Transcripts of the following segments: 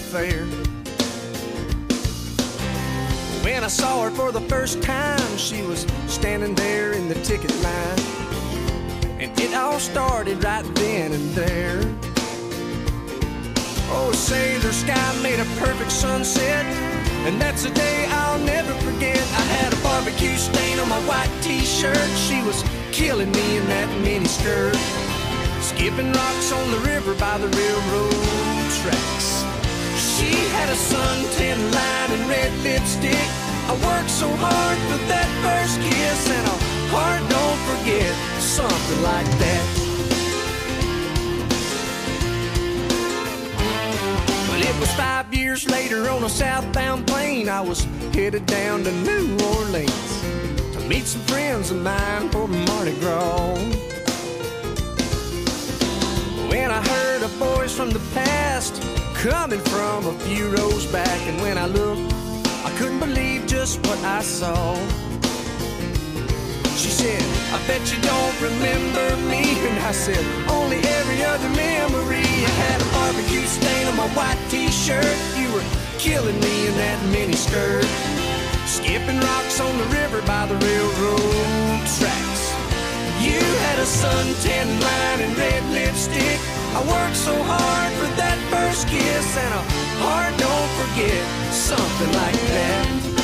fair. When I saw her for the first time, she was standing there in the ticket line, and it all started right then and there. Oh, say the sky made a perfect sunset, and that's a day I'll never forget. I had a barbecue stain on my white t-shirt. She was killing me in that mini skirt, skipping rocks on the river by the railroad tracks. She had a suntan line and red lipstick. I worked so hard for that first kiss, and a heart don't forget, something like that. Well, it was 5 years later on a southbound plane. I was headed down to New Orleans to meet some friends of mine for Mardi Gras. When I heard a voice from the past coming from a few rows back, and when I looked, I couldn't believe just what I saw. She said, I bet you don't remember me. And I said, only every other memory. I had a barbecue stain on my white t-shirt. You were killing me in that mini skirt, skipping rocks on the river by the railroad tracks. You had a suntan line and red lipstick. I worked so hard for that first kiss, and a heart don't forget, something like that.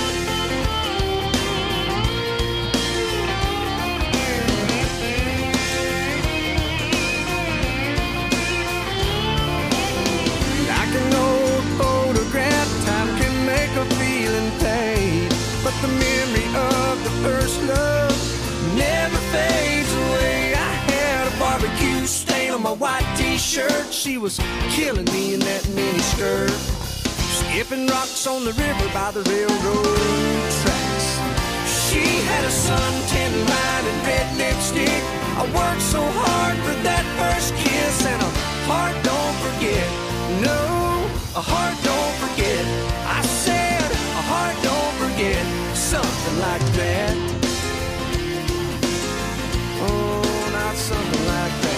Like an old photograph, time can make a feeling fade, but the memory of the first love never fades away. I had a barbecue stain on my white t-shirt. She was killing me in that mini skirt, skipping rocks on the river by the railroad tracks. She had a suntan line and red lipstick. I worked so hard for that first kiss, and a heart don't forget. No, a heart don't forget. I said a heart don't forget, something like that. Oh, not something like that.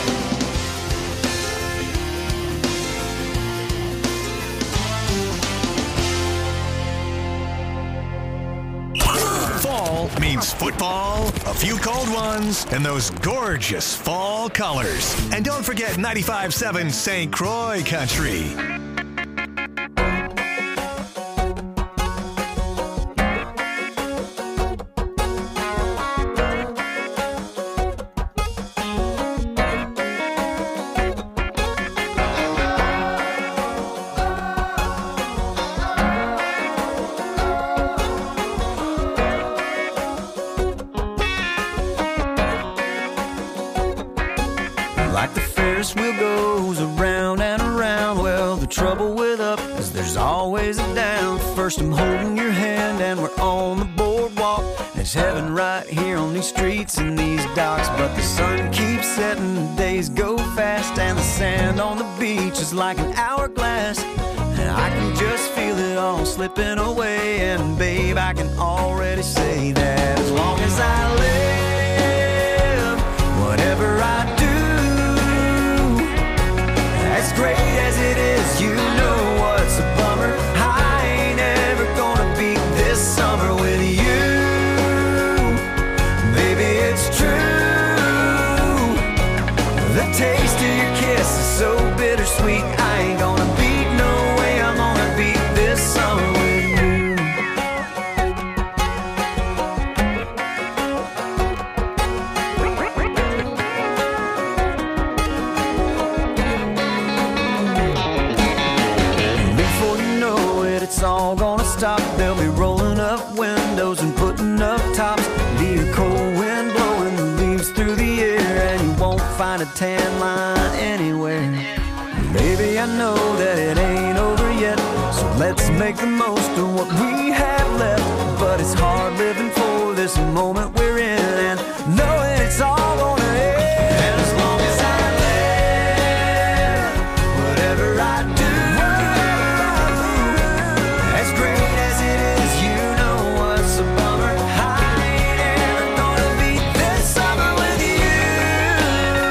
Fall means football, a few cold ones, and those gorgeous fall colors. And don't forget 95.7 St. Croix Country. Like the Ferris wheel goes around and around, well, the trouble with up is there's always a down. First I'm holding your hand and we're on the boardwalk. There's heaven right here on these streets and these docks. But the sun keeps setting, the days go fast, and the sand on the beach is like an hourglass. And I can just feel it all slipping away. And babe, I can already say that as long as I live, whatever I do, as great as it is, you know what's a bummer. I ain't ever gonna beat this summer with you. Baby, it's true. The taste of your kiss is so bittersweet. I ain't gonna beat, no way I'm gonna beat this summer with you. It's all gonna stop. They'll be rolling up windows and putting up tops. Be a cold wind blowing the leaves through the air, and you won't find a tan line anywhere. Baby, I know that it ain't over yet, so let's make the most of what we have left. But it's hard living for this moment we're in, and knowing it's all gonna end. And as long as I live, whatever I do,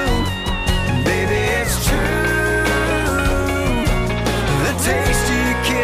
taste of your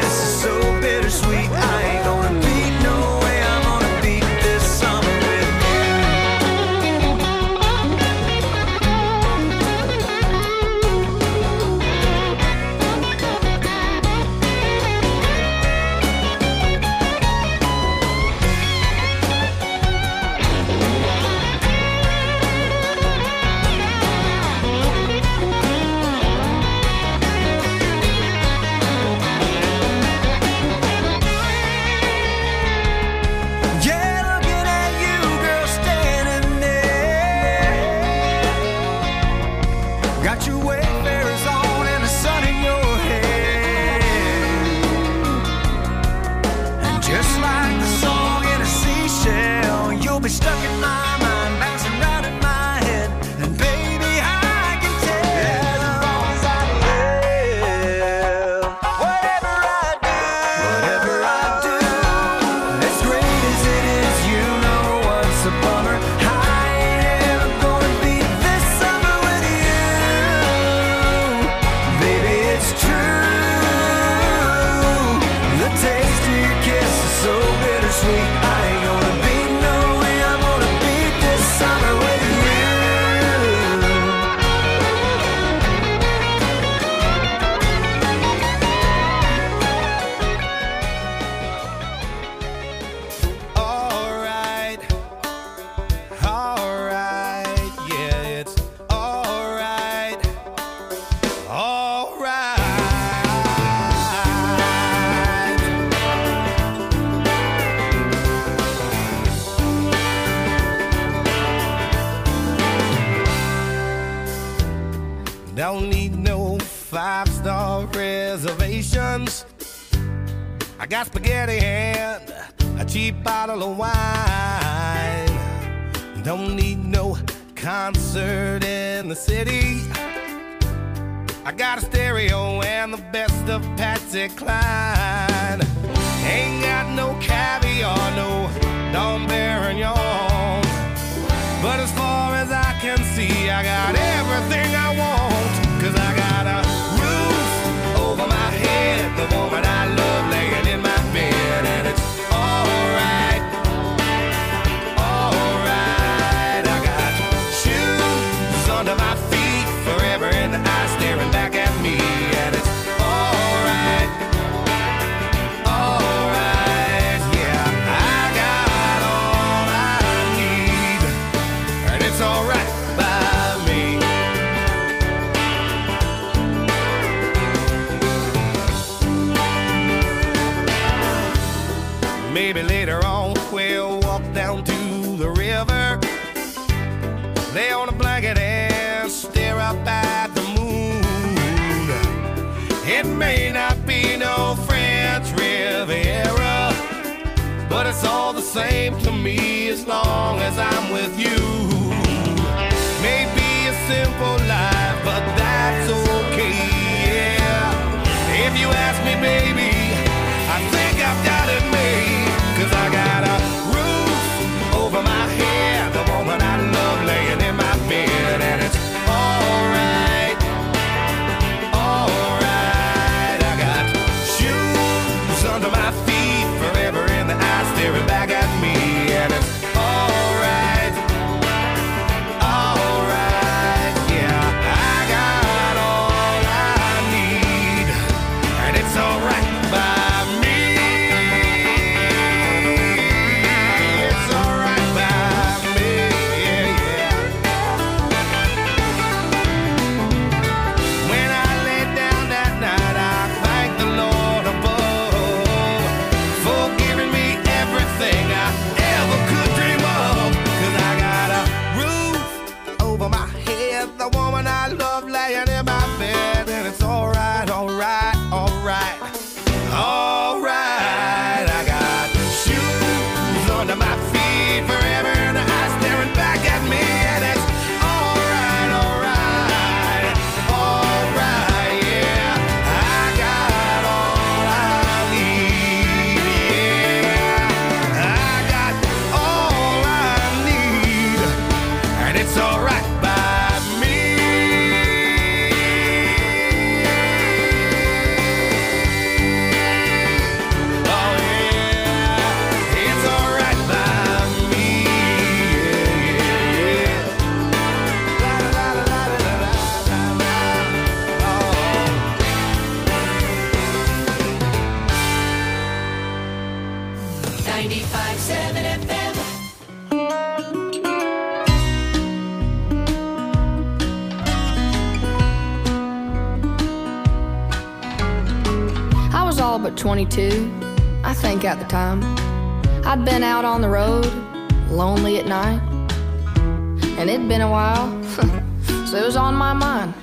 5-star reservations. I got spaghetti and a cheap bottle of wine. Don't need no concert in the city. I got a stereo and the best of Patsy Cline. Ain't got no caviar, no Dom Perignon. But as far as I can see, I got everything I want. 'Cause I got a roof over my head, the woman I love laying in my bed, and it's alright, alright. I got shoes under my feet, forever in the eyes staring back at me, and it's alright, alright. Yeah, I got all I need, and it's alright by me. Maybe later on we'll walk down to the river, lay on a blanket and stare up at the moon. It may not be no French Riviera, but it's all the same to me as long as I'm with you. Maybe a simple life, but that's okay, yeah. If you ask me, baby, I think I've got it made. 'Cause I got a roof over my head, the woman I love laying in my bed, and it's alright, alright. I got shoes under my feet, forever in the eyes staring back at me, and it's alright, alright. Yeah, I got all I need, and it's alright by me. It's alright by me, yeah, yeah. When I lay down that night, I thank the Lord above for giving me everything I ever could dream of. 'Cause I got a roof over my head, the woman I love laying in my bed, and it's alright, alright, alright, alright. I got shoes under my feet, forever in the eyes staring back at me, and it's alright, alright, alright, yeah. I got all I need, yeah. I got all I need, and it's alright by me. Oh yeah, it's alright by me, yeah, yeah, yeah. La la la la la la la la. Oh. 95.7 FM. I was all but 22, I think at the time. I'd been out on the road, lonely at night, and it'd been a while, so it was on my mind.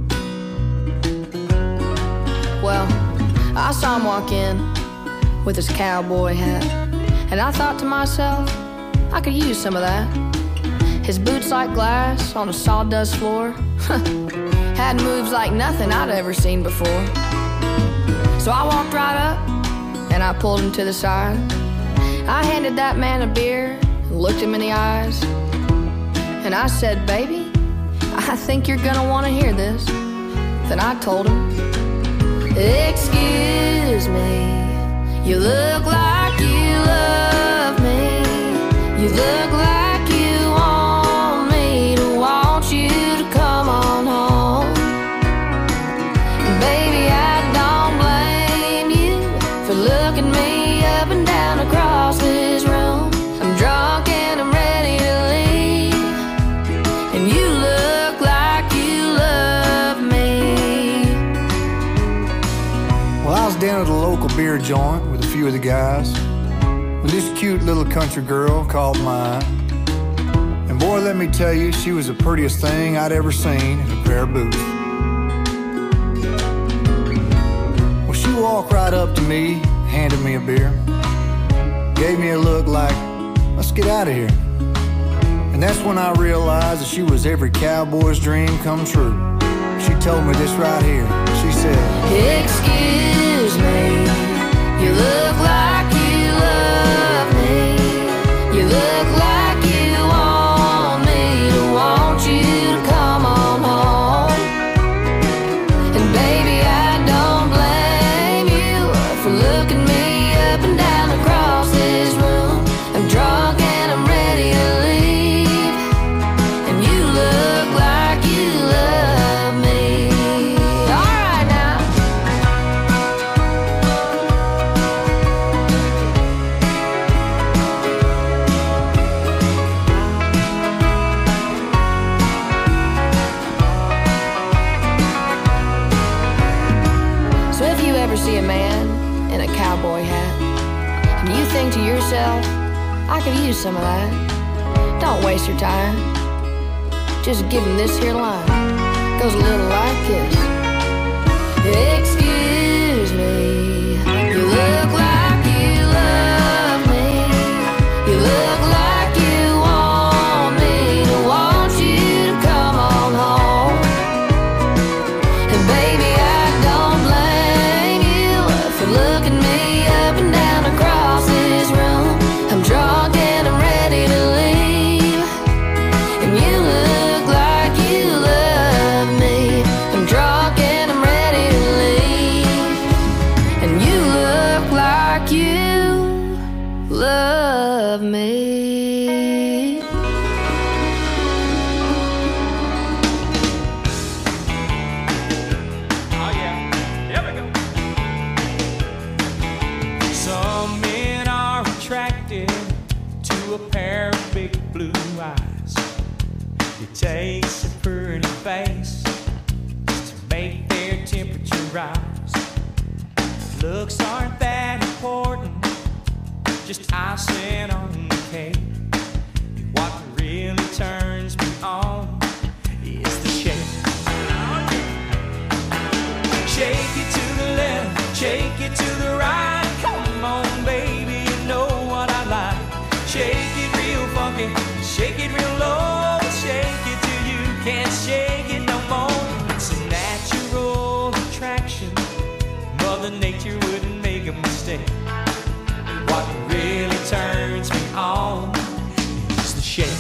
Well, I saw him walk in with his cowboy hat, and I thought to myself, I could use some of that. His boots like glass on a sawdust floor had moves like nothing I'd ever seen before. So I walked right up and I pulled him to the side. I handed that man a beer, looked him in the eyes, and I said, baby, I think you're gonna wanna hear this. Then I told him, excuse me, you look like you love me. You look like you want me to want you to come on home. Baby, I don't blame you for looking me up and down across this room. I'm drunk and I'm ready to leave, and you look like you love me. Well, I was down at a local beer joint with a few of the guys when this cute little country girl caught my eye. And boy, let me tell you, she was the prettiest thing I'd ever seen in a pair of boots. right up to me, handed me a beer, gave me a look like, let's get out of here. And that's when I realized that she was every cowboy's dream come true. She told me this right here. She said, excuse me, you look like you love me. You look like you want me to want you to come on home. And baby, I don't blame you for looking me up and down across this room. I'm drunk and I'm ready to leave, and you look like you love me. All right now. So if you ever see a man in a cowboy hat and you think to yourself, I could use some of that, don't waste your time. Just give him this here line. Goes a little like this. Excuse me, you look like you love me. You look like you want me to want you to come on home. And baby, I don't blame you for looking me up and down across this room. I'm drunk and I'm ready to leave, and you look like you love me. I'm drunk and I'm ready to leave, and you look like you love me. Oh yeah, here we go. Some men are attracted to a pair of big blue eyes. It takes a pretty face to make their temperature rise. Looks aren't that important, just icing on the cake. What really turns me on is the shake. Shake it to the left, shake it to the right. Come on, baby, you know what I like. Shake it real funky, shake it real low. Shake it till you can't shake it no more. It's a natural attraction. Mother Nature wouldn't make a mistake. What really turns me on is the shake.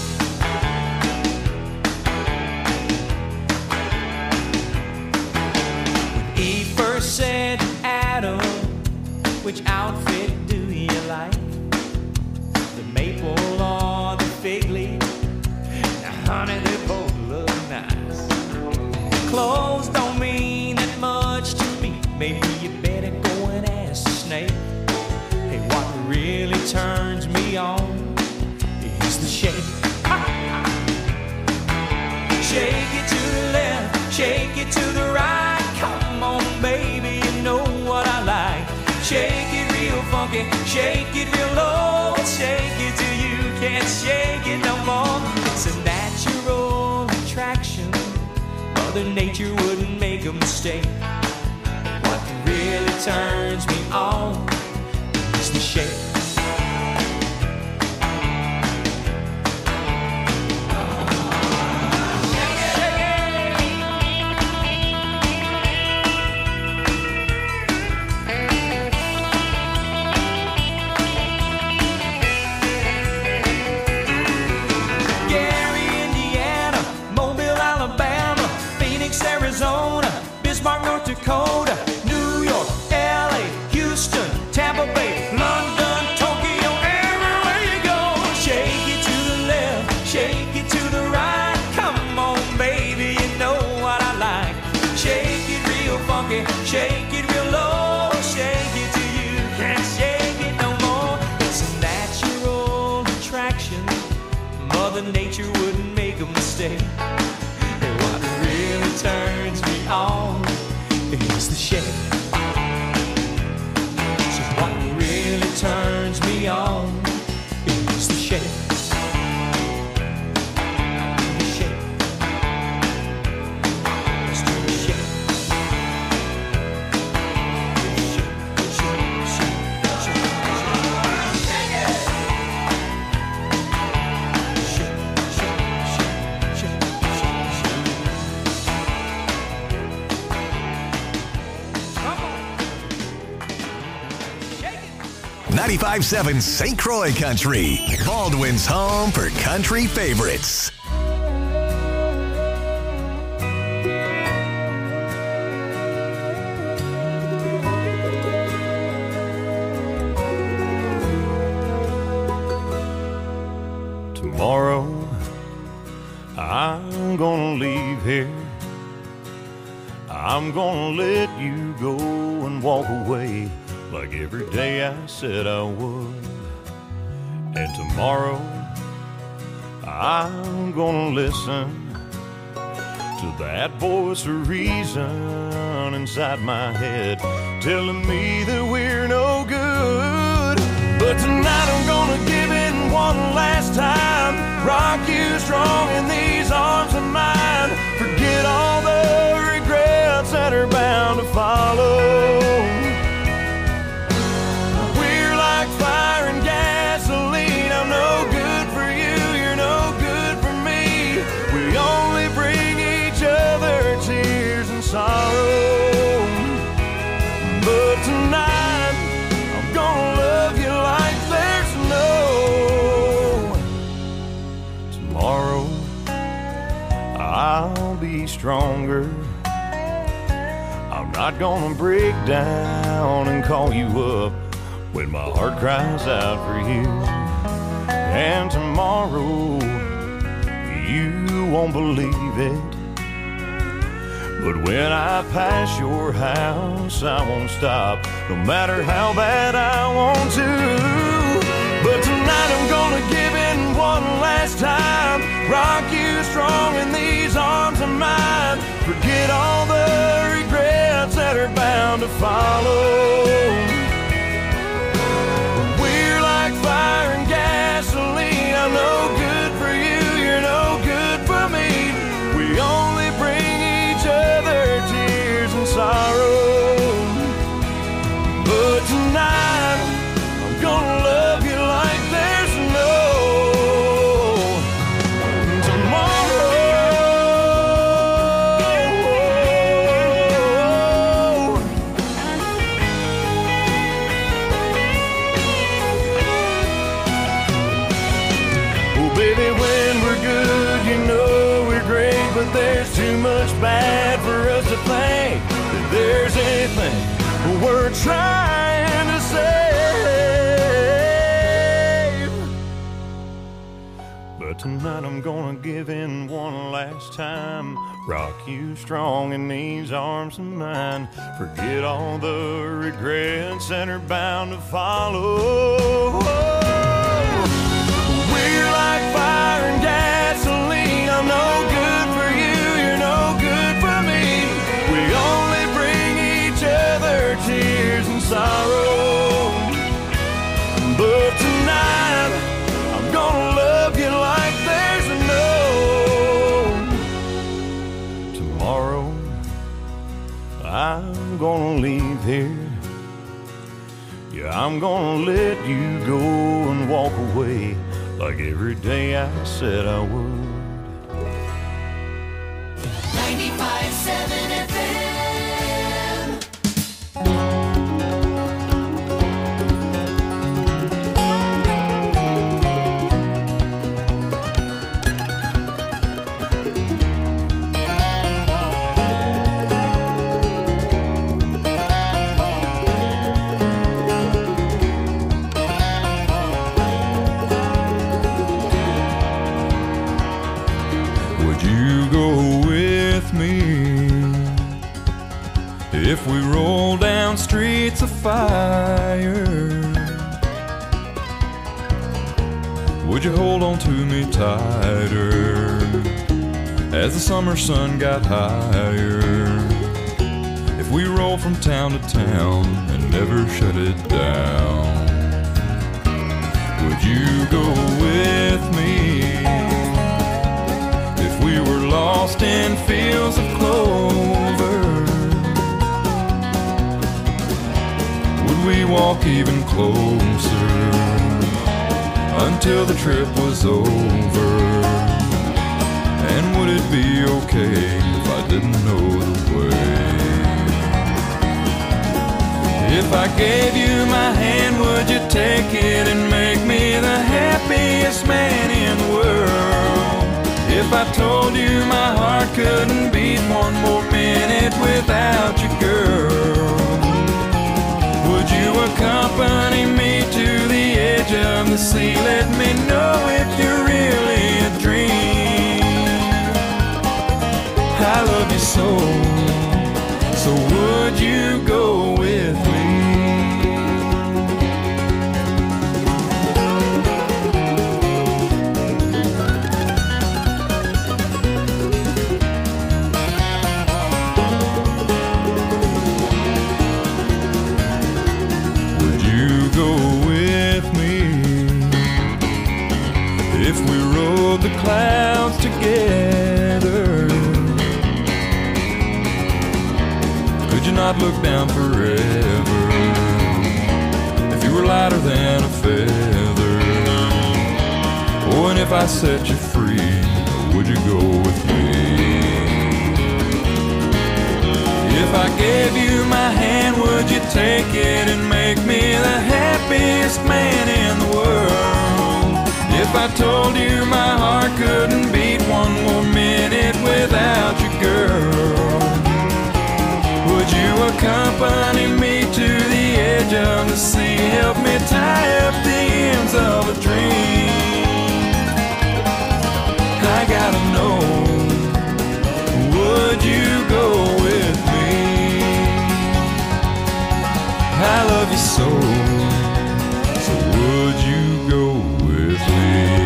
When Eve first said to Adam, which outfit do you like? The maple or the fig leaf? Now, honey, they both look nice. Clothes don't mean that much to me. Maybe you better go and ask the snake. Hey, what really turns me on is the shake. Shake it to the left, shake it to the right. Come on, baby, you know what I like. Shake it real funky, shake it real low. Shake it till you can't shake it no more. It's a natural attraction. Mother Nature wouldn't make a mistake. What really turns me on is the shake. Gary, Indiana, Mobile, Alabama, Phoenix, Arizona, Bismarck, North Dakota, New York, LA, Houston, Tampa Bay, London, Tokyo, everywhere you go. Shake it to the left, shake it to the right. Come on, baby, you know what I like. Shake it real funky, shake it real low. Shake it till you can't shake it no more. It's a natural attraction. Mother Nature wouldn't make a mistake. And what really turns me on is the shake. So what really turns me on is the shake. The shake. Let's do the shake. The shake. 95.7 St. Croix Country, Baldwin's home for country favorites. Tomorrow, I'm gonna leave here. I'm gonna let you go and walk away like every day I said I would. And tomorrow, I'm gonna listen to that voice of reason inside my head telling me that we're no good. But tonight I'm gonna give it one last time, rock you strong in these arms of mine. Forget all the regrets that are bound to follow. We're like fire and gasoline. I'm no good for you, you're no good for me. We only bring each other tears and sorrow. But tonight I'm gonna love you like there's no tomorrow. I'll be stronger. I'm not gonna break down and call you up when my heart cries out for you. And tomorrow, you won't believe it, but when I pass your house, I won't stop, no matter how bad I want to. But tonight I'm gonna give in one last time, rock you strong in these arms of mine. Forget all the regrets that are bound to follow. We're like fire and gasoline. I'm no good for you, you're no good for me. We only bring each other tears and sorrow. But tonight I'm gonna love you like there's no tomorrow. Oh baby, when we're good, you know we're great, but there's too much bad for us to think that there's anything we're trying to save. But tonight I'm gonna give in one last time, rock you strong in these arms of mine. Forget all the regrets that are bound to follow. We're like fire and gasoline. I'm no good for you, you're no good for me. We only bring each other tears and sorrow. But tonight I'm gonna love you like there's no tomorrow. I'm gonna leave here. Yeah, I'm gonna let you go and walk away like every day I said I would. 95.7 FM. Would you go with me if we roll down streets of fire? Would you hold on to me tighter as the summer sun got higher? If we roll from town to town and never shut it down, would you go with me? If we were lost in fields of clover, would we walk even closer until the trip was over? And would it be okay if I didn't know the way? If If I gave you my hand, would you take it and make me the happiest man in the world? If I told you my heart couldn't beat one more minute without you, girl, would you accompany me to the edge of the sea? Let me know if you're really a dream. I love you so, so would you go with me? Would you go with me if we rode the clouds together? Could you not look down forever if you were lighter than a feather? Oh, and if I set you free, would you go with me? If I gave you my hand, would you take it and make me the happiest man in the world? If I told you my heart couldn't beat one more minute without you, girl, would you accompany me to the edge of the sea? Help me tie up the ends of a dream. I gotta know, would you go with me? I love you so, so would you go with me?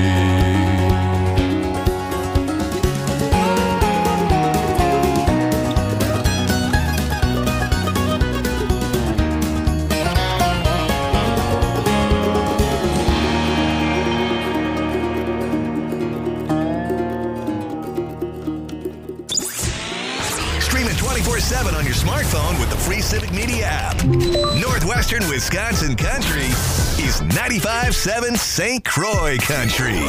Streaming 24/7 on your smartphone with the free Civic Media app. Northwestern Wisconsin Country is 95.7 St. Croix Country.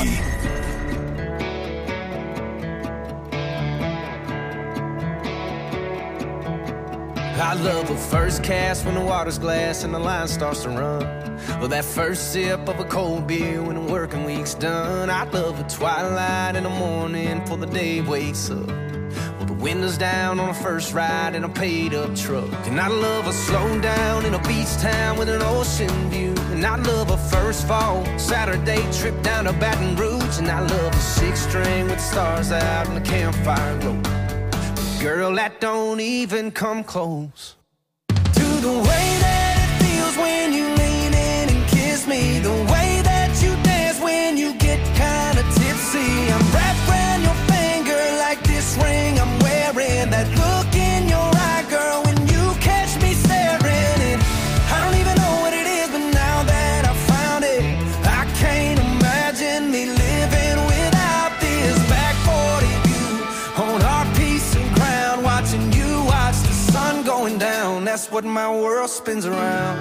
I love a first cast when the water's glass and the line starts to run. Or that first sip of a cold beer when the working week's done. I love a twilight in the morning before the day wakes up. Well, the windows down on a first ride in a paid-up truck. And I love a slow down in a beach town with an ocean view. And I love a first fall Saturday trip down to Baton Rouge. And I love a six-string with the stars out and the campfire glow. Girl, that don't even come close to the way that it feels when you lean in and kiss me. The way that you dance when you get kinda tipsy. I'm wrapped around your finger like this ring I'm wearing. That look in your eye, girl, when you catch me staring. And I don't even know what it is, but now that I found it, I can't imagine me living without this. Back 40 view on our piece of ground, watching you watch the sun going down. That's what my world spins around.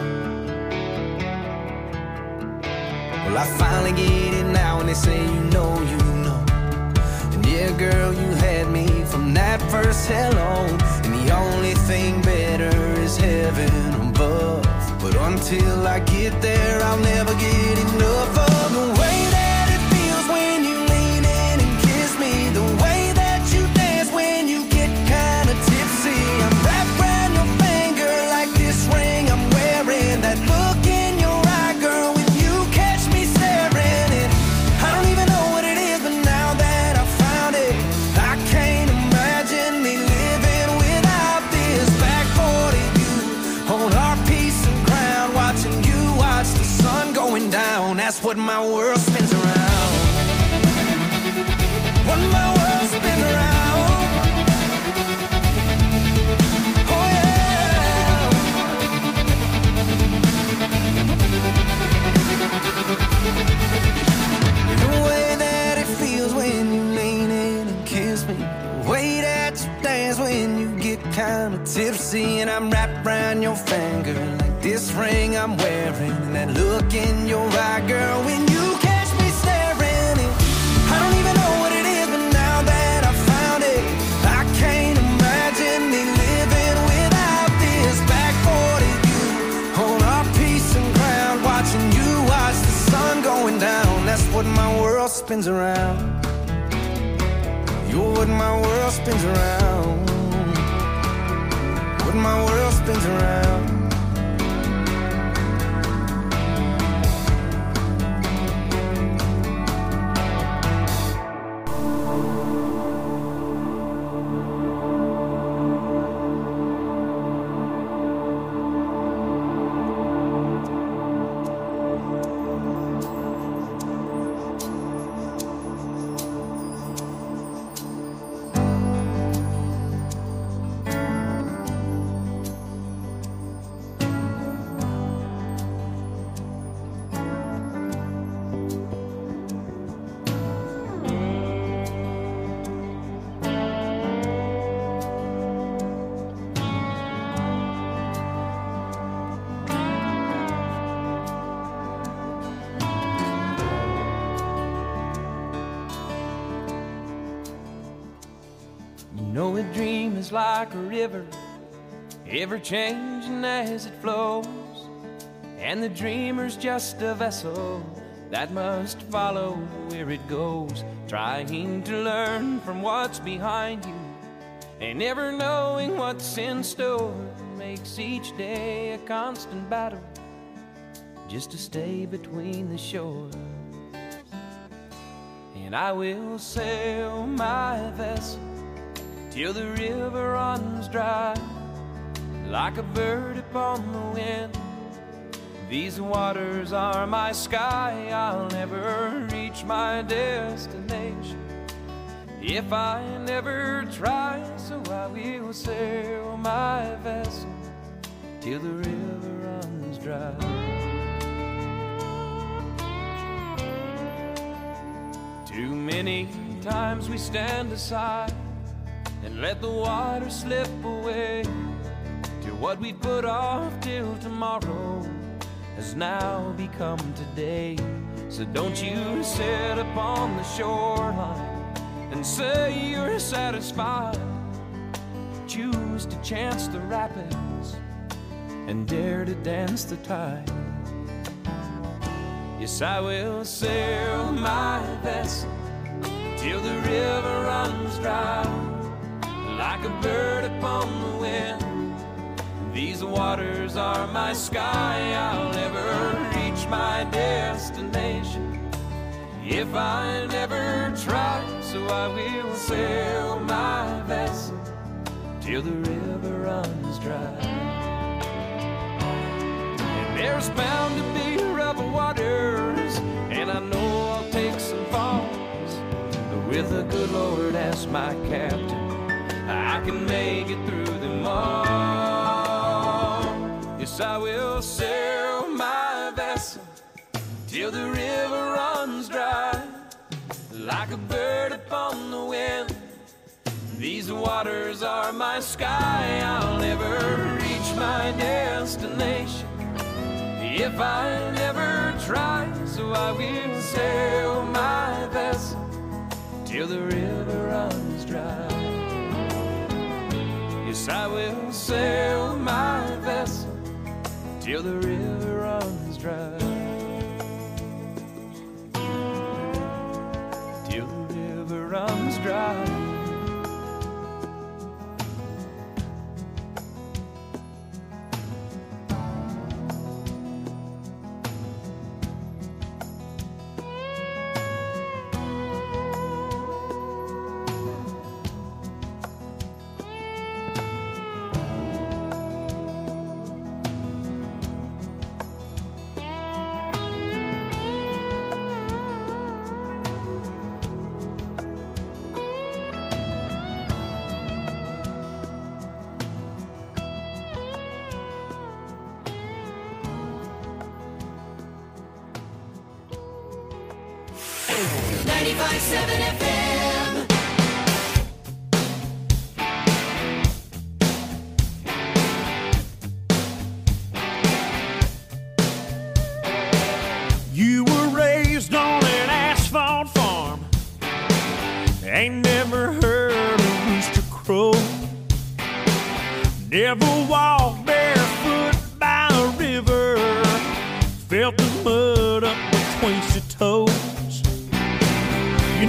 Well, I finally get it now, and they say you know. And yeah, girl, you had me from that first hello. And the only thing better is heaven above. But until I get there, I'll never get enough of the way that it feels when you lean in and kiss me. The way that you dance when you get kinda tipsy. I'm wrapped around your finger like this ring I'm wearing. That look in your eye, girl, when you catch me staring. And I don't even know what it is, but now that I found it, I can't imagine me living without this. Back 40 view on our piece of ground, watching you watch the sun going down. That's what my world spins around. What my world spins around. Oh yeah. The way that it feels when you lean in and kiss me. The way that you dance when you get kinda tipsy. And I'm wrapped around your finger like this ring I'm wearing. And that look in your eye, girl, when you catch me staring. And I don't even know what it is, but now that I found it, I can't imagine me living without this. Back 40 view spins around. You're what my world spins around. What my world spins around. know a dream is like a river, ever changing as it flows, and the dreamer's just a vessel that must follow where it goes, trying to learn from what's behind you and never knowing what's in store. Makes each day a constant battle just to stay between the shore. And I will sail my vessel till the river runs dry, like a bird upon the wind. These waters are my sky. I'll never reach my destination if I never try. So I will sail my vessel till the river runs dry. Too many times we stand aside and let the water slip away to what we put off till tomorrow has now become today. So don't you sit upon the shoreline and say you're satisfied. Choose to chance the rapids and dare to dance the tide. Yes, I will sail my vessel till the river runs dry, like a bird upon the wind. These waters are my sky. I'll never reach my destination if I never try. So I will sail my vessel till the river runs dry. And there's bound to be rough waters, and I know I'll take some falls, but with the good Lord as my captain, I can make it through them all. Yes, I will sail my vessel till the river runs dry, like a bird upon the wind. These waters are my sky. I'll never reach my destination if I never try. So I will sail my vessel till the river runs dry. Yes, I will sail my vessel till the river runs dry. Till the river runs dry. You were raised on an asphalt farm, ain't never heard a rooster crow, never walked barefoot by a river, felt the mud up between your toes.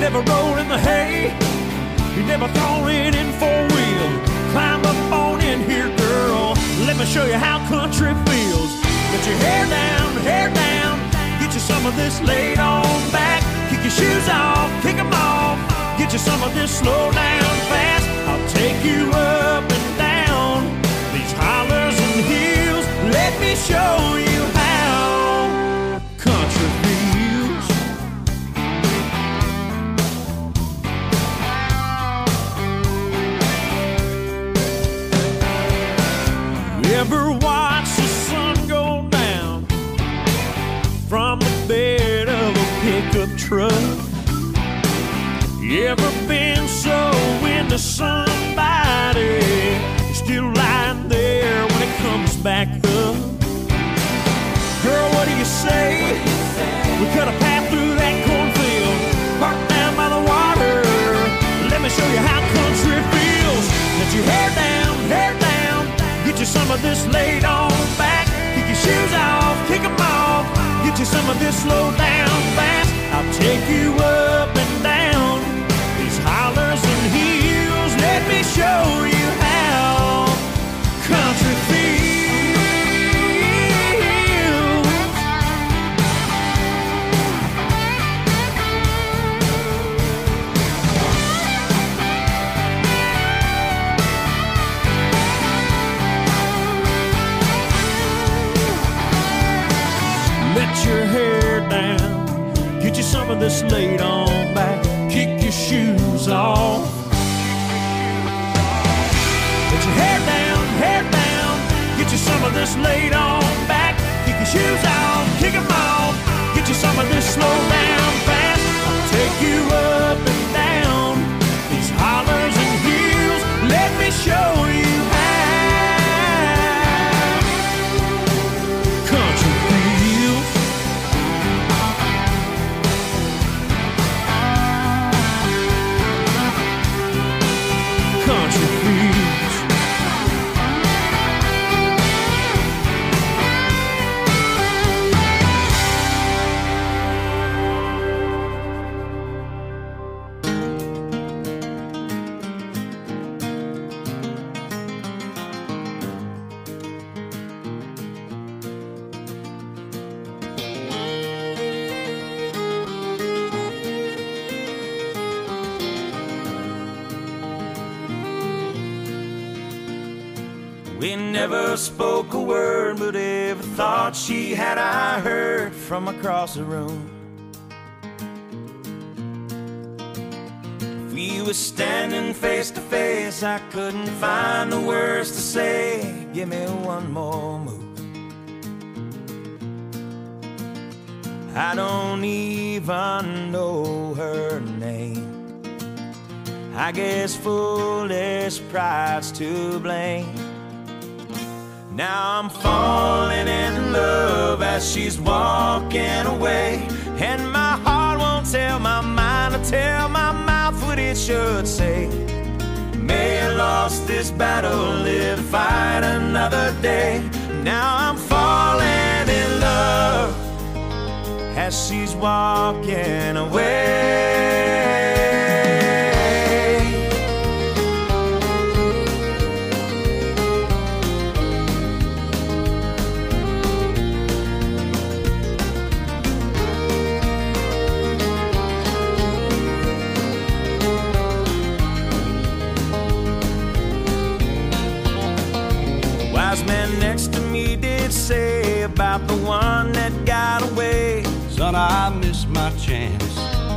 never roll in the hay. You never thrown it in 4-wheel. Climb up on in here, girl. Let me show you how country feels. Get your hair down. Get you some of this laid on back. Kick your shoes off, kick them off. Get you some of this slow down fast. I'll take you up and down these hollers and hills. Let me show you how country feels. You ever watch the sun go down from the bed of a pickup truck? You ever been so into somebody still lying there when it comes back up? Girl, what do you say? We cut a path through that cornfield, parked down by the water. Let me show you how country feels. Let your hair down. Get you some of this laid on back. Kick your shoes off, kick them off. Get you some of this slow down fast. I'll take you up and down these hollers and hills. Let me show you how country feels. Let your hair down. Get you some of this laid on back. Kick your shoes off. Let your hair down. Get you some of this laid on back. Kick your shoes off, kick them off. Get you some of this slow down fast. I'll take you up and down these hollers and hills. Let me show you how country feels. Country feels. We never spoke a word, but every thought she had I heard from across the room. If we were standing face to face, I couldn't find the words to say. Give me one more move. I don't even know her name. I guess foolish pride's to blame. Now I'm falling in love as she's walking away, and my heart won't tell my mind or tell my mouth what it should say. May have lost this battle, live to fight another day. Now I'm falling in love as she's walking away. Wise man next to me did say about the one that got away, son, I missed my chance.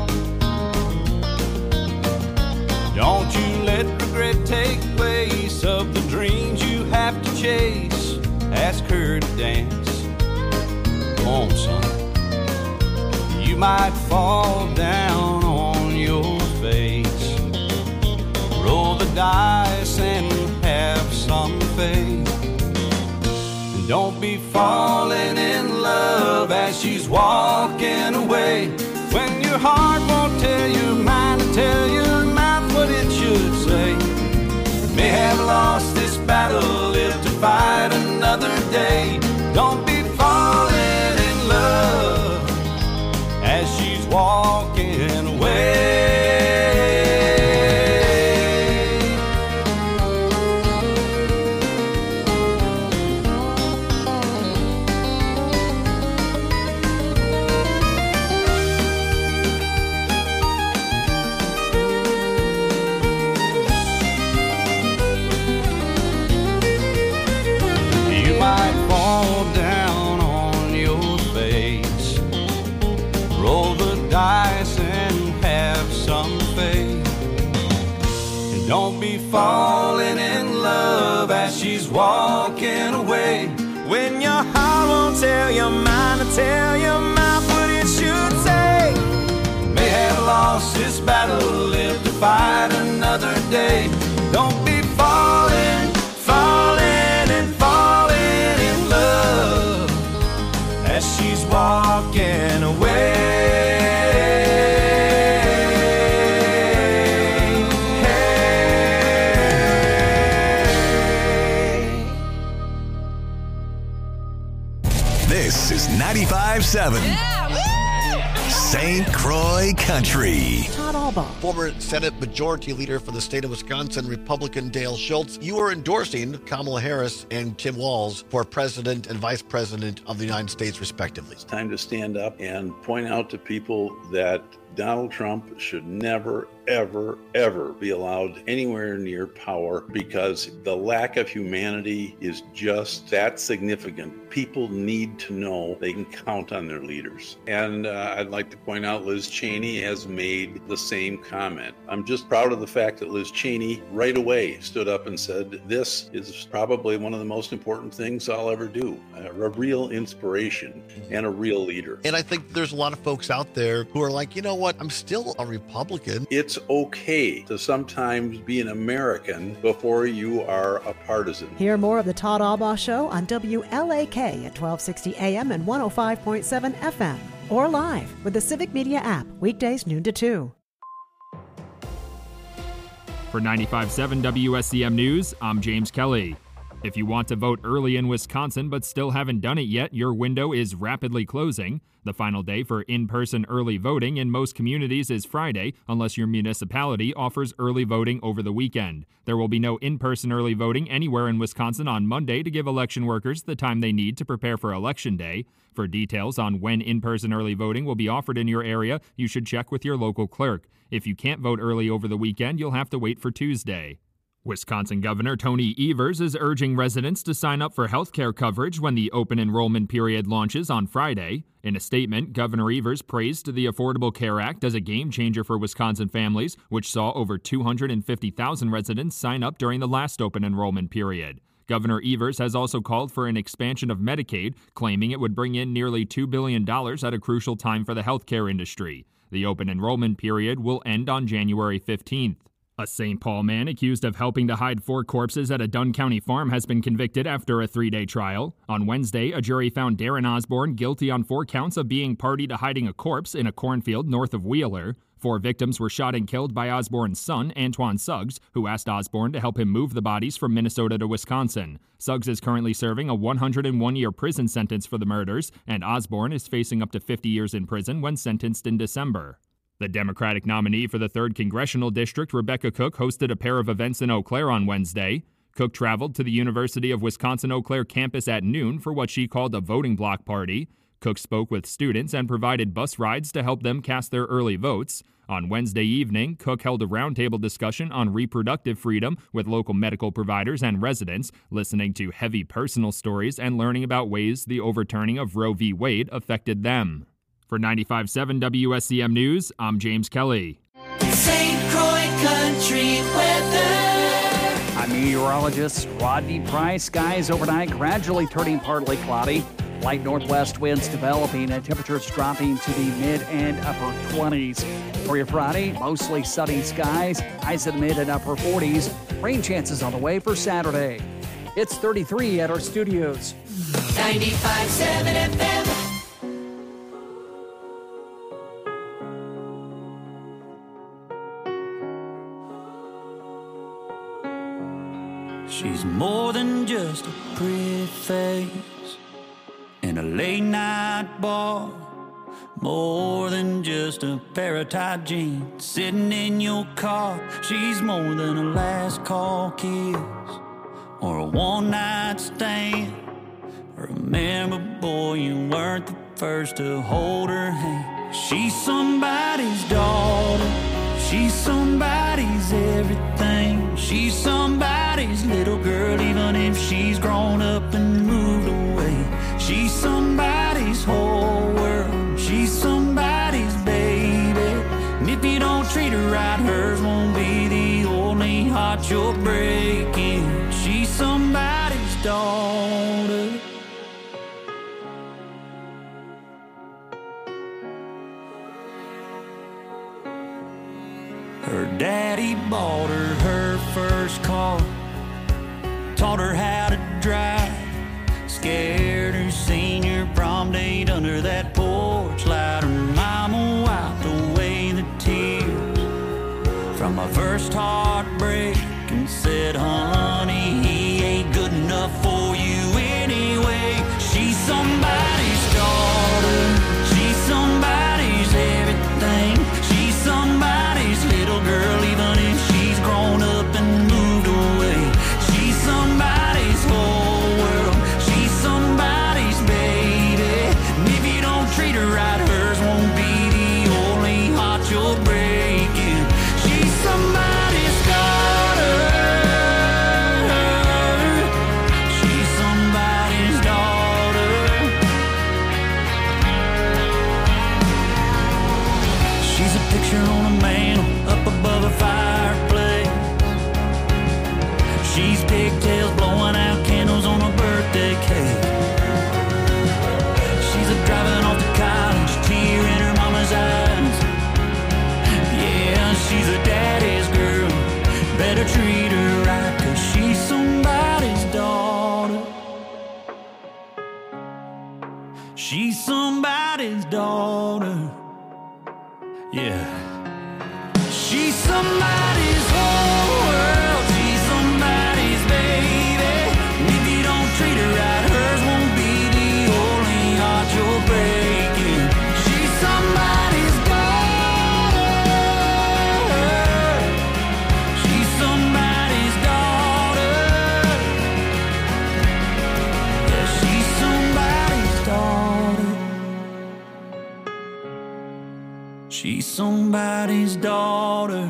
Don't you let regret take place of the dreams you have to chase. Ask her to dance. Come on, son. You might fall down on your face. Roll the dice and have some faith. Don't be falling in love as she's walking away, when your heart won't tell your mind to tell your mouth what it should say. May have lost this battle, live to fight another day. Don't be falling in love as she's walking away. falling in love as she's walking away. When your heart won't tell your mind to tell your mouth what it should say. May have lost this battle, live to fight another day. Don't be falling, falling and falling in love as she's walking away. This is 95.7 St. Croix Country. Todd Albaugh. Former Senate Majority Leader for the state of Wisconsin, Republican Dale Schultz, you are endorsing Kamala Harris and Tim Walz for President and Vice President of the United States, respectively. It's time to stand up and point out to people that Donald Trump should never, ever, ever be allowed anywhere near power because the lack of humanity is just that significant. People need to know they can count on their leaders. And I'd like to point out Liz Cheney has made the same comment. I'm just proud of the fact that Liz Cheney right away stood up and said, this is probably one of the most important things I'll ever do. A real inspiration and a real leader. And I think there's a lot of folks out there who are like, you know what, I'm still a Republican. It's okay to sometimes be an American before you are a partisan. Hear more of the Todd Albaugh Show on WLAK at 1260 AM and 105.7 FM, or live with the Civic Media app, weekdays noon to 2. For 95.7 WSCM News, I'm James Kelly. If you want to vote early in Wisconsin but still haven't done it yet, your window is rapidly closing. The final day for in-person early voting in most communities is Friday, unless your municipality offers early voting over the weekend. There will be no in-person early voting anywhere in Wisconsin on Monday to give election workers the time they need to prepare for Election Day. For details on when in-person early voting will be offered in your area, you should check with your local clerk. If you can't vote early over the weekend, you'll have to wait for Tuesday. Wisconsin Governor Tony Evers is urging residents to sign up for health care coverage when the open enrollment period launches on Friday. In a statement, Governor Evers praised the Affordable Care Act as a game changer for Wisconsin families, which saw over 250,000 residents sign up during the last open enrollment period. Governor Evers has also called for an expansion of Medicaid, claiming it would bring in nearly $2 billion at a crucial time for the healthcare industry. The open enrollment period will end on January 15th. A St. Paul man accused of helping to hide 4 corpses at a Dunn County farm has been convicted after a 3-day trial. On Wednesday, a jury found Darren Osborne guilty on 4 counts of being party to hiding a corpse in a cornfield north of Wheeler. 4 victims were shot and killed by Osborne's son, Antoine Suggs, who asked Osborne to help him move the bodies from Minnesota to Wisconsin. Suggs is currently serving a 101-year prison sentence for the murders, and Osborne is facing up to 50 years in prison when sentenced in December. The Democratic nominee for the 3rd Congressional District, Rebecca Cook, hosted a pair of events in Eau Claire on Wednesday. Cook traveled to the University of Wisconsin-Eau Claire campus at noon for what she called a voting block party. Cook spoke with students and provided bus rides to help them cast their early votes. On Wednesday evening, Cook held a roundtable discussion on reproductive freedom with local medical providers and residents, listening to heavy personal stories and learning about ways the overturning of Roe v. Wade affected them. For 95.7 WSCM News, I'm James Kelly. St. Croix Country weather. I'm meteorologist Rodney Price. Skies overnight gradually turning partly cloudy. Light northwest winds developing and temperatures dropping to the mid and upper 20s. For your Friday, mostly sunny skies, highs in the mid and upper 40s. Rain chances on the way for Saturday. It's 33 at our studios. 95.7 FM. She's more than just a pretty face in a late night bar, more than just a pair of tight jeans sitting in your car. She's more than a last call kiss or a one night stand. Remember, boy, you weren't the first to hold her hand. She's somebody's daughter, she's somebody's everything. She's somebody's little girl, even if she's grown up and moved away. She's somebody's whole world, she's somebody's baby. And if you don't treat her right, hers won't be the only heart you'll break. daughter. Her daddy bought her first car, taught her how to drive, scared her senior prom date under that porch light. Her mama wiped away the tears from my first heartbreak and said, honey, he ain't good enough for you anyway. She's somebody's daughter, she's somebody's everything, she's somebody's little girl, even if she's grown up and moved away. She's somebody's whole world, she's somebody's baby, and if you don't treat her right, hers won't be the only heart you're breaking. She's somebody's daughter, she's somebody's daughter. She's a picture on a mantle up above a fireplace. She's pigtails blowing out candles on a birthday cake. She's a driving off to college, tear in her mama's eyes. Yeah, she's a daddy's girl, better treat her right, 'cause she's somebody's daughter. She's somebody's daughter. Yeah. She's somebody's whole world, she's somebody's baby, and if you don't treat her right, hers won't be the only heart you're breaking. She's somebody's daughter, she's somebody's daughter. Yeah, she's somebody's daughter. She's somebody's daughter.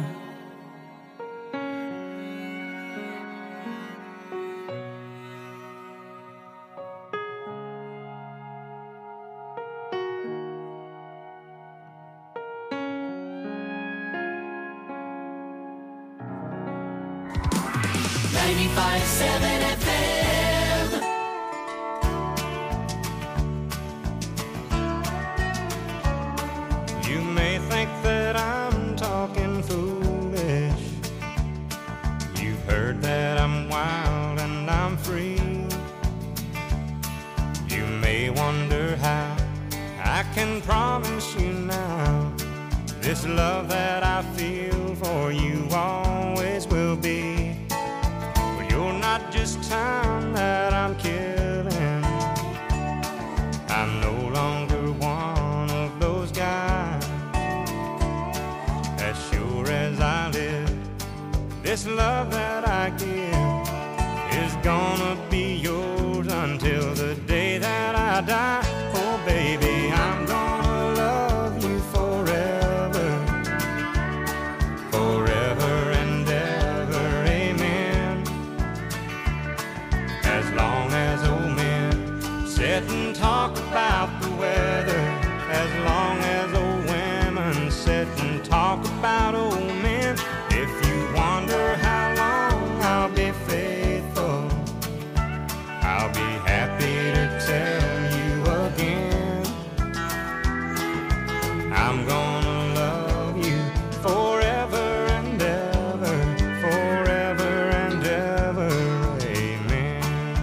.95.7 FM. You may think that I'm talking foolish. You've heard that I'm wild and I'm free. You may wonder how I can promise you now this love that I feel for you always will be. Well, you're not just time that I'm killing. I'm no longer one of those guys. As sure as I live, this love that I give is gonna be yours until the day that I die. Oh baby, I'm gonna love you forever, forever and ever, amen. As long as old men sit and talk about the weather, as long as old women sit and talk about old men. If you wonder how long I'll be faithful, I'll be happy to tell you again. I'm gonna love you forever and ever, forever and ever, amen.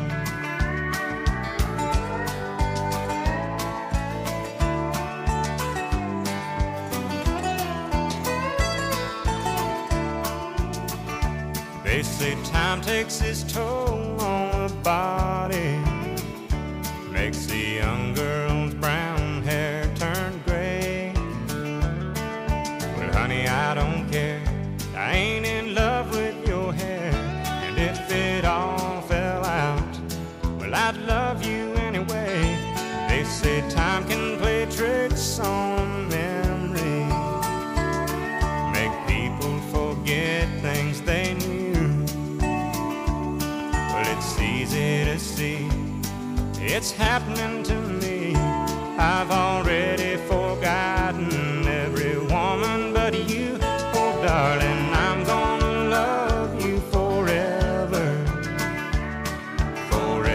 They say time takes its toll on the body, makes the young girl's brown hair turn gray. Well, honey, I don't care, I ain't in love with your hair. And if it all fell out, well, I'd love you anyway. They say time can play tricks on memory, make people forget things they knew. Well, it's easy to see, it's happening to me. I've already forgotten every woman but you. Oh, darling, I'm gonna love you forever, forever.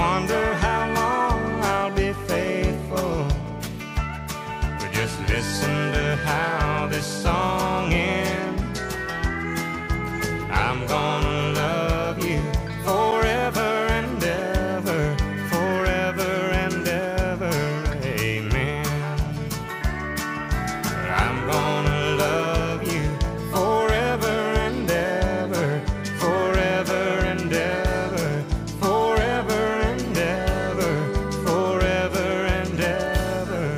wonder how long I'll be faithful. But just listen to how this song ends. I'm gonna love you forever and ever, forever and ever, amen. I'm gonna love you forever and ever, forever and ever, forever and ever, forever and ever,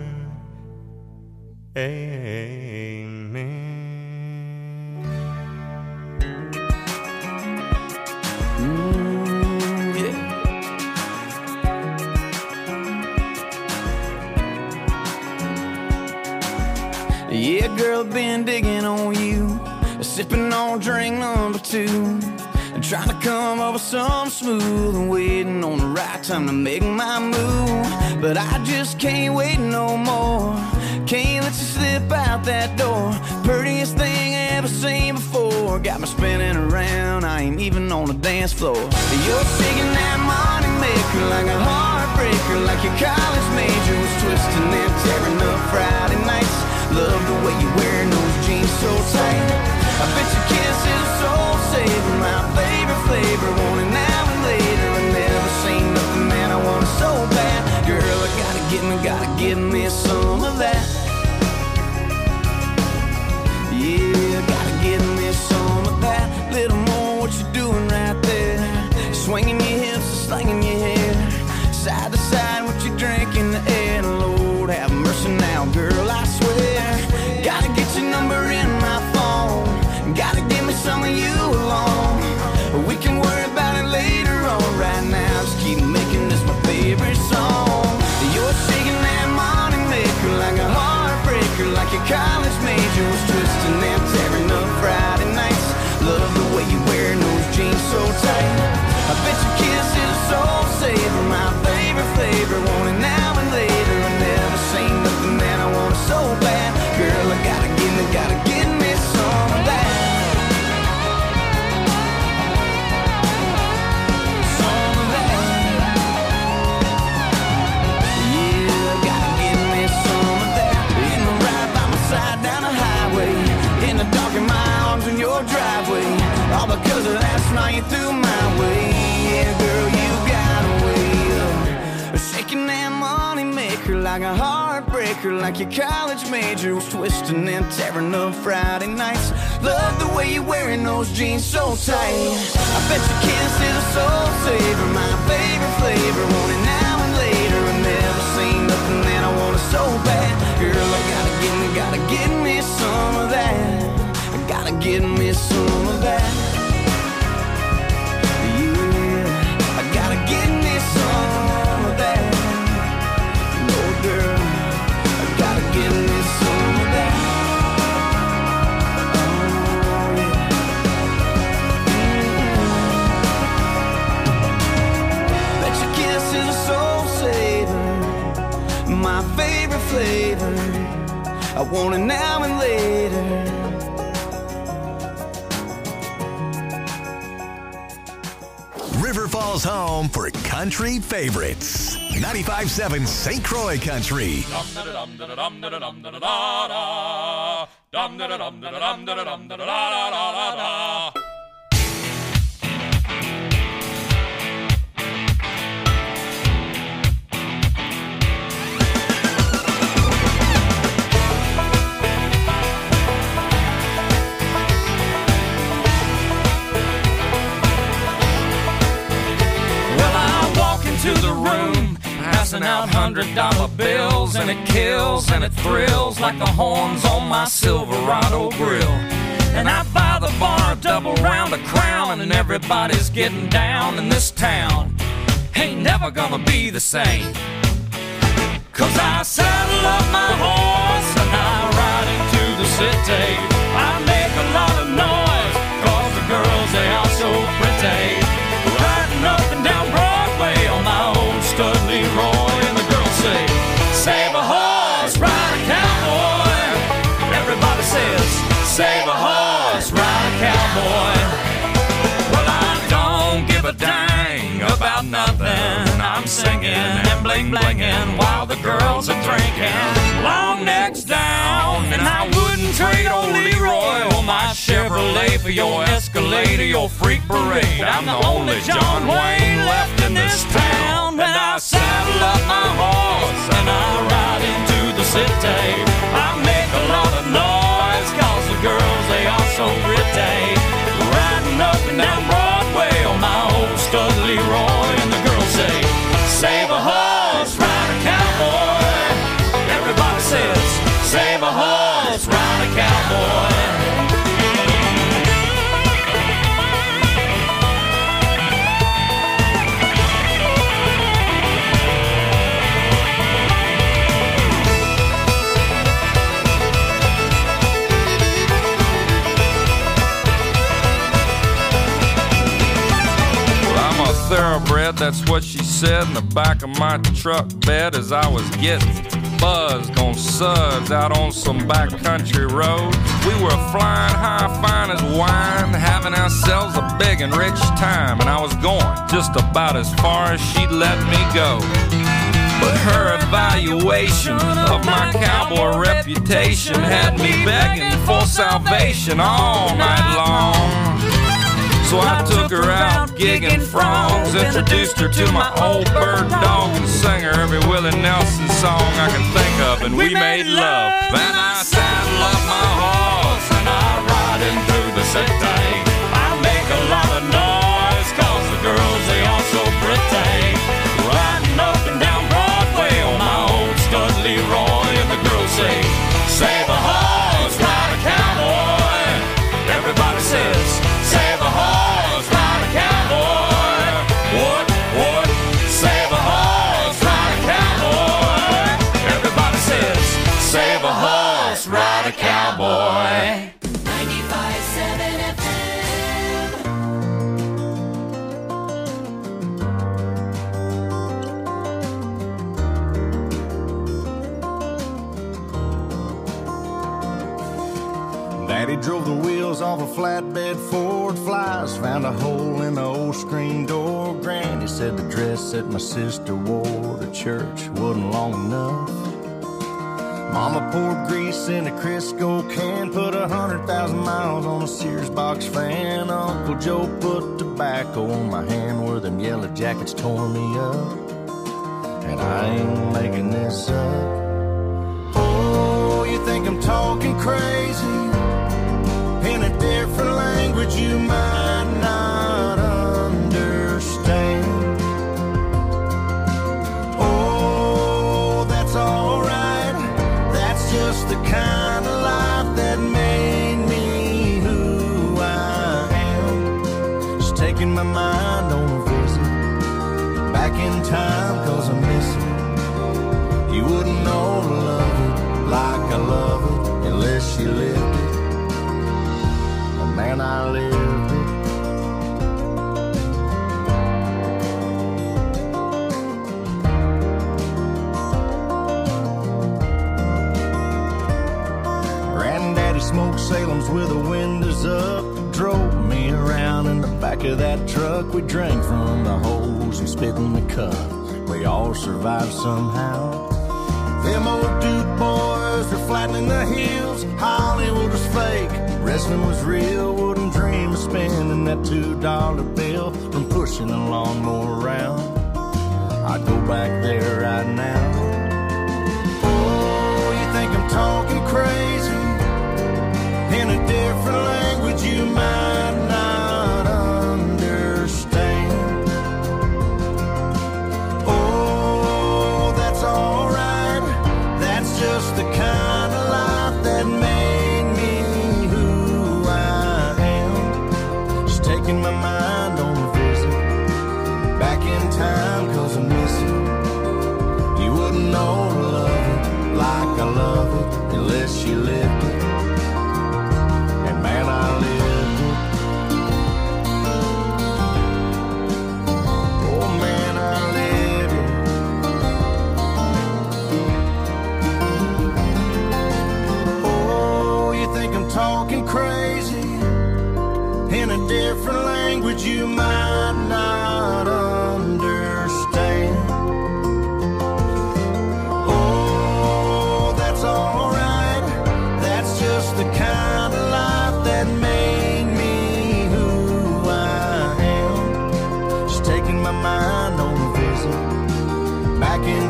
amen. Yeah, girl, been digging on you, sipping on drink number 2, and trying to come up with something smooth and waiting on the right time to make my move. But I just can't wait no more. Can't let you slip out that door. Prettiest thing I ever seen before. Got me spinning around, I ain't even on the dance floor. You're shaking that money maker like a heartbreaker, like your college major was twisting and tearing up Friday nights. Love the way you wearing those jeans so tight. I bet your kiss is a soul saver, my favorite flavor. Want it now and later. I never seen nothing that I want so bad. Girl, I gotta give me some of that. Yeah, gotta give me some of that. Little more what you doing right there. Swinging your hips and slinging your hair. Side to side, what you drink in the air. Lord have mercy now, girl, I swear. Gotta get your number in my phone. Gotta give me some of you alone. We can worry about it later on. Right now, just keep making this my favorite song. You're shaking that money maker like a heartbreaker, like your college major was twisting and tearing up Friday nights. Love the way you wearing those jeans so tight. I bet your kiss is a soul saver, my favorite flavor. Want it now and later. I never seen nothing that I want so bad. Girl, I gotta give me some of that. Some of that. Yeah, gotta give me some of that. In the ride by my side down the highway, in the dark in my arms in your driveway. All because of last night you threw my way. Yeah, girl, you got away. Shaking that money maker like a heartbreaker, like your college major was twisting and tearing up Friday nights. Love the way you're wearing those jeans so tight. I bet your kiss is a soul saver, my favorite flavor. Want it now and later. I never seen nothing that I wanted so bad. Girl, I gotta give me some of that. I gotta give me some of that. Yeah, I gotta give me some of that. Girl, I gotta give me some of that. Oh, yeah. Bet your kiss is a soul saver, my favorite flavor. I want it now and later. River Falls home for country favorites. 95.7 St. Croix Country. To the room, passing out $100 bills, and it kills and it thrills like the horns on my Silverado grill. And I buy the bar a double round of Crown, and everybody's getting down in this town. Ain't never gonna be the same, 'cause I saddle up my horse and I ride into the city. I make a lot of noise, 'cause the girls, they are so pretty. Riding up and down Broadway on my old stud Leroy, and the girls say, save a horse, ride a cowboy. Everybody says, save a horse, ride a cowboy. Well, I don't give a dang about nothing. I'm singing and bling blinging while the girls are drinking. Long necks down, and I wouldn't trade old Leroy or my Chevrolet for your Escalade or your freak parade. I'm the only John Wayne left in this town, and I saddle up my horse and I ride into the city. I make a lot of noise 'cause the girls, they are so pretty. Riding up and down Broadway on my old stud Leroy, and the girls say, save a horse, ride a cowboy. Everybody says, save a horse, ride a cowboy. Thoroughbred, that's what she said in the back of my truck bed as I was getting buzzed on suds out on some backcountry road. We were flying high, fine as wine, having ourselves a big and rich time, and I was going just about as far as she'd let me go. But her evaluation of my cowboy reputation had me begging for salvation all night long. So I took her out gigging frogs, introduced her to my old bird dog, and sang her every Willie Nelson song I can think of, and we made love. Then I saddle up my horse and I ride in through the city. I make a lot of noise 'cause the girls, they are so pretty. Riding up and down Broadway on my old stud Leroy, and the girls say, save a horse, ride a cowboy. Everybody says, save a horse, ride a cowboy. What? Save a horse, ride a cowboy. Everybody says, save a horse, ride a cowboy. 95.7 FM. Daddy drove the wheels off a flatbed Ford Flies, found a hole in the old screen door. Granny said the dress that my sister wore to church wasn't long enough. Mama poured grease in a Crisco can, put 100,000 miles on a Sears box fan. Uncle Joe put tobacco on my hand where them yellow jackets tore me up. And I ain't making this up. Oh, you think I'm talking crazy? In a different language you might not understand. Oh, that's alright. That's just the kind of life that made me who I am. Just taking my mind on a visit back in time 'cause I miss it. You wouldn't know to love it like I love it unless you lived it. Man, I lived it. Granddaddy smoked Salem's with the windows up, drove me around in the back of that truck. We drank from the hose and spit in the cup. We all survived somehow. Them old Duke boys were flattening the hills. Hollywood was fake, wrestling was real. Wouldn't dream of spending that $2 bill from pushing the lawnmower around. I'd go back there right now. Oh, you think I'm talking crazy? In a different language you might not understand. Oh, that's alright. That's just the kind of life that made me who I am. Just taking my mind on a visit back in time 'cause I miss it. You wouldn't know to love it like I love it unless you lived it. And man, I lived it. Oh man, I lived it. Oh, you think I'm talking crazy? In a different language you might not understand.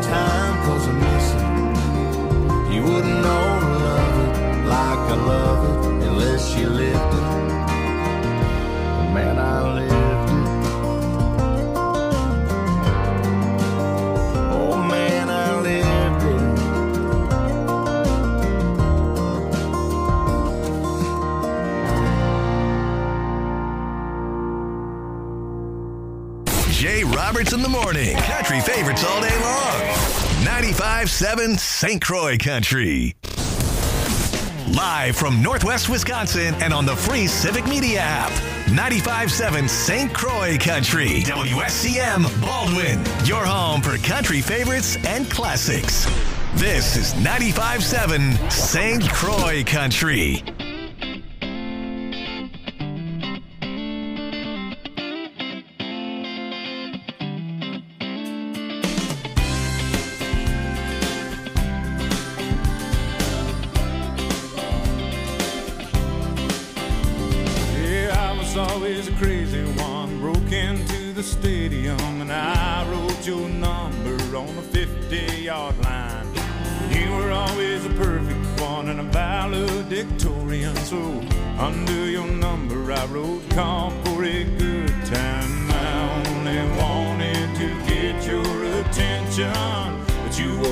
time, 'cause I miss it. You wouldn't know to love it like I love it unless you lived it. Man, I lived it. Oh man, I lived it. Jay Roberts in the morning. Country favorites all day long. 95.7 St. Croix Country. Live from Northwest Wisconsin and on the free Civic Media app. 95.7 St. Croix Country. WSCM Baldwin. Your home for country favorites and classics. This is 95.7 St. Croix Country. Always a crazy one, broke into the stadium and I wrote your number on the 50-yard line. You were always a perfect one and a valedictorian, so under your number I wrote call for a good time. I only wanted to get your attention, but you